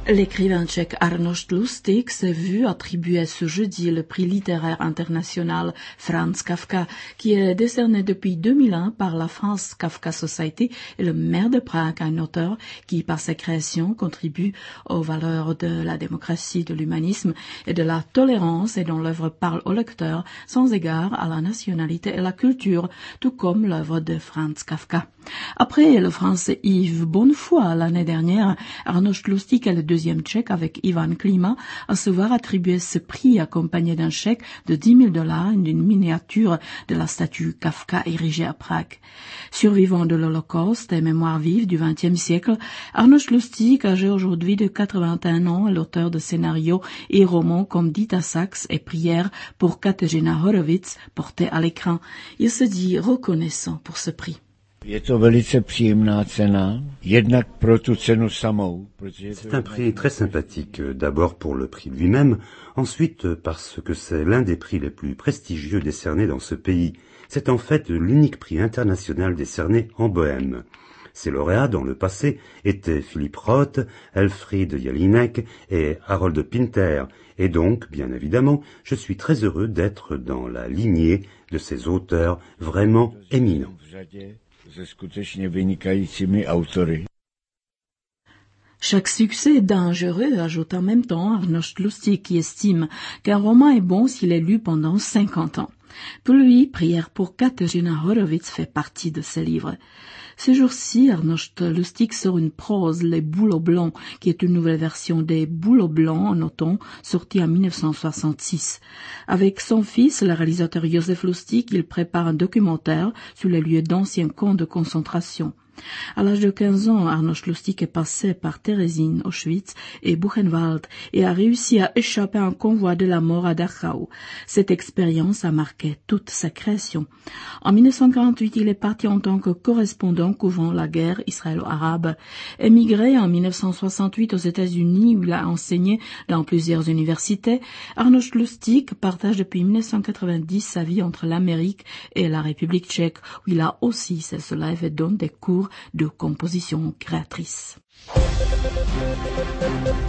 L'écrivain tchèque Arnošt Lustig s'est vu attribuer ce jeudi le prix littéraire international Franz Kafka, qui est décerné depuis 2001 par la France Kafka Society et le maire de Prague, un auteur qui, par ses créations, contribue aux valeurs de la démocratie, de l'humanisme et de la tolérance et dont l'œuvre parle au lecteur sans égard à la nationalité et la culture, tout comme l'œuvre de Franz Kafka. Après le Français Yves Bonnefoy l'année dernière, Arnošt Lustig est le deuxième tchèque avec Ivan Klima à se voir attribuer ce prix accompagné d'un chèque de $10,000 et d'une miniature de la statue Kafka érigée à Prague. Survivant de l'Holocauste et mémoire vive du XXe siècle, Arnošt Lustig, âgé aujourd'hui de 81 ans, est l'auteur de scénarios et romans comme Dita Sax et Prière pour Kateřina Horowitz portés à l'écran. Il se dit reconnaissant pour ce prix. C'est un prix très sympathique, d'abord pour le prix lui-même, ensuite parce que c'est l'un des prix les plus prestigieux décernés dans ce pays. C'est en fait l'unique prix international décerné en Bohême. Ses lauréats dans le passé étaient Philippe Roth, Elfriede Jelinek et Harold Pinter, et donc, bien évidemment, je suis très heureux d'être dans la lignée de ces auteurs vraiment éminents. Chaque succès est dangereux, ajoute en même temps Arnošt Lustig, qui estime qu'un roman est bon s'il est lu pendant 50 ans. Pour lui, Prière pour Kateřina Horowitz fait partie de ses livres. Ces jours-ci, Arnošt Lustig sort une prose, Les Bouleaux Blancs, qui est une nouvelle version des Bouleaux Blancs en automne, sortie en 1966. Avec son fils, le réalisateur Josef Lustig, il prépare un documentaire sur les lieux d'anciens camps de concentration. À l'âge de 15 ans, Arnošt Lustig est passé par Terezín, Auschwitz et Buchenwald et a réussi à échapper à un convoi de la mort à Dachau. Cette expérience a marqué toute sa création. En 1948, il est parti en tant que correspondant couvrant la guerre israélo-arabe. Émigré en 1968 aux États-Unis où il a enseigné dans plusieurs universités, Arnošt Lustig partage depuis 1990 sa vie entre l'Amérique et la République tchèque où il a aussi ses élèves et donne des cours de composition créatrice.